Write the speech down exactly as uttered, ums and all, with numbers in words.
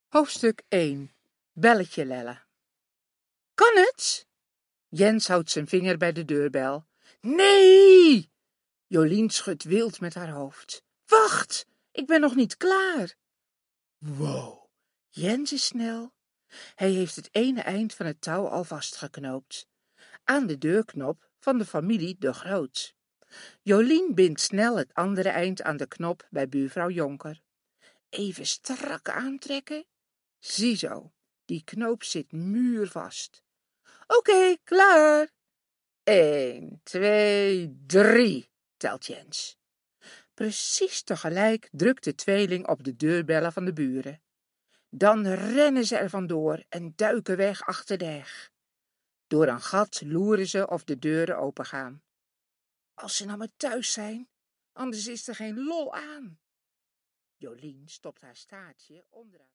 Hoofdstuk één. Belletje Lelle. Kan het? Jens houdt zijn vinger bij de deurbel. Nee! Jolien schudt wild met haar hoofd. Wacht, ik ben nog niet klaar. Wow, Jens is snel. Hij heeft het ene eind van het touw al vastgeknoopt. Aan de deurknop van de familie De Groot. Jolien bindt snel het andere eind aan de knop bij buurvrouw Jonker. Even strak aantrekken. Ziezo, die knoop zit muurvast. Oké, okay, klaar. Eén, twee, drie, telt Jens. Precies tegelijk drukt de tweeling op de deurbellen van de buren. Dan rennen ze er vandoor en duiken weg achter de heg. Door een gat loeren ze of de deuren opengaan. Als ze nou maar thuis zijn, anders is er geen lol aan. Jolien stopt haar staartje onderuit.